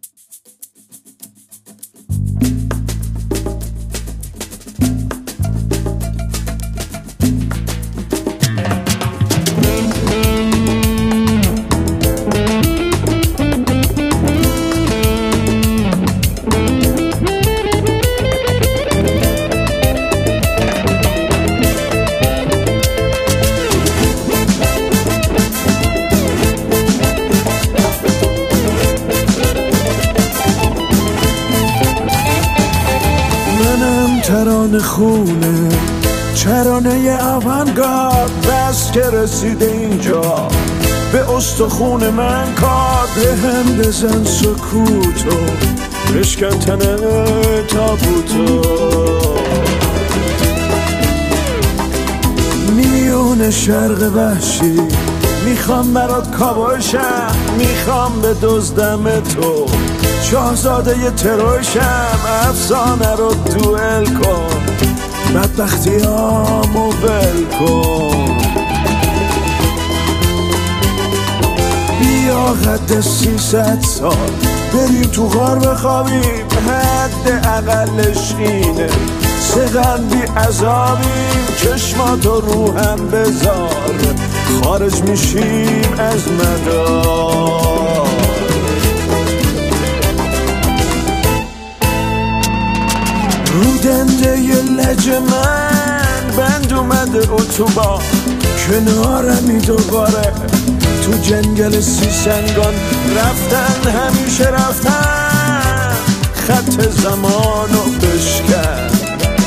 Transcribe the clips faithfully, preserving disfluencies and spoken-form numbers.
ترانه خونه ترانه آونگارد بس که رسیده اینجا به استخون من کار به هم بزن سکوتو بشکن تنه تابوتو میون شرق وحشی میخوام برات کابوشم میخوام به دزدم تو شاهزاده ی تروشم افسانه رو دوئل کن بدبختیامو ول کن بیا قد سیصد سال بریم تو غار بخوابیم حد اقلش اینه سقن بی عذابیم چشماتو روهم بذار خارج میشیم از مدار رو دنده ی لج من بند اومده اتوبان کنارمی دوباره تو جنگل سیسنگان رفتن همیشه رفتن خط زمانو بشکن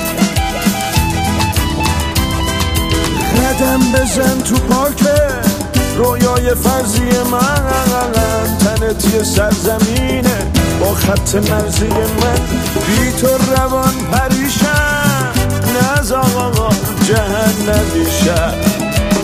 قدم بزن تو پاکه رویای فرضی من تنت یه سرزمینه با خط مرزی من بی تو روان پریشم نز آقا جهنمی شد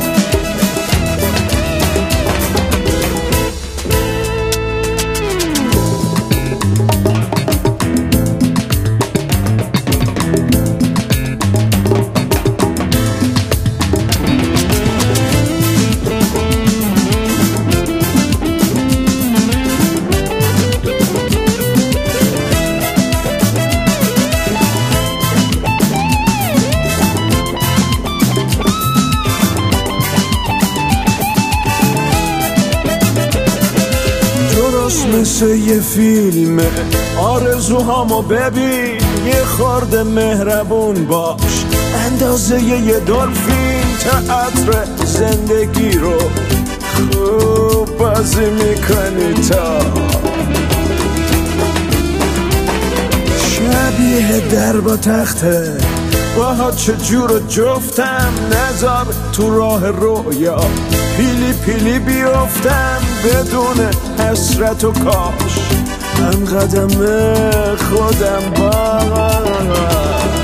مثل یه فیلمه آرزوهامو ببین یه خورده مهربون باش اندازه یه دلفین تئاتر زندگی رو خوب بازی میکنی تا شبیه در با تخته باها چجور جفتم نذار تو راه رویا پیلی پیلی بیفتم بدون حسرت و کاش هم قدم خودم با